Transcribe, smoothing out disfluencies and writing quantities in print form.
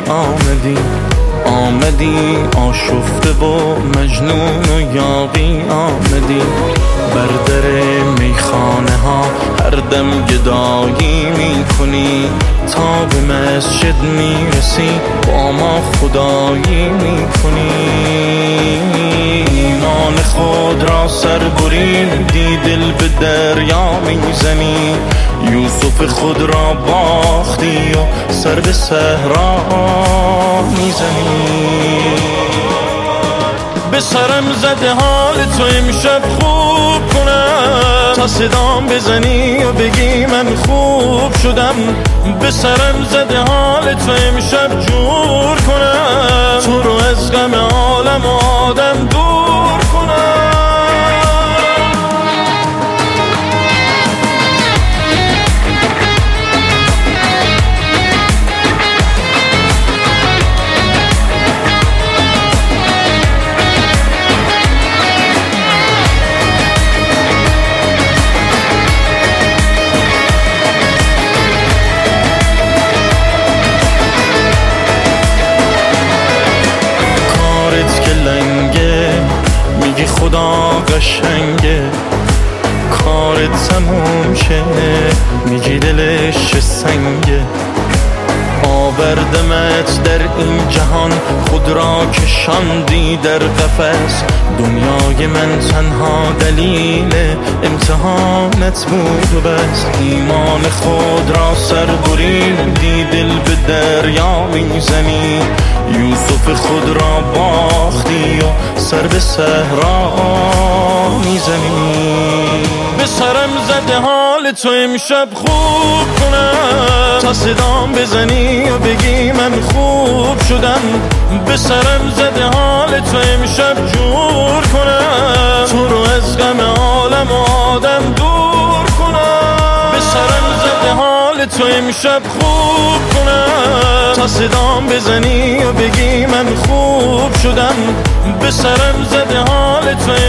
آمدی آشفته و مجنون و یاغی آمدی، بر در میخانه ها هر دم گدایی میکنی، تا به مسجد میرسی با ما خدایی میکنی. ایمان خود را سر بریدی، دل به دریا میزنی، یوسف خود را باختی و سر به صحرا میزنی. به سرم زده حال تو امشب خوب کنم، تا صدام بزنی و بگی من خوب شدم. به سرم زده حال تو امشب جور کنم، تو رو از غم عالم و آدم دور کنم. میگی خدا قشنگه، کارت تموم شه، میگی دلش چه سنگه. آوردمت در این جهان، خود را کشاندی در قفس، دنیای من تنها دلیل امتحانت بود و بس. ایمان خود را سر بریدی، دل به دریا میزنی، یوسف خود را باختی و سر به صحرا میزنی. به سرم زده حال تو امشب خوب کنم، تا صدام بزنی و بگی من خوب شدم. به سرم زده حال تو امشب جور کنم، تو رو از غم عالم و آدم دور کنم. به سرم زده حال تو امشب خوب کنم، تا صدام بزنی و بگی من خوب شدم. به سرم زده حال تو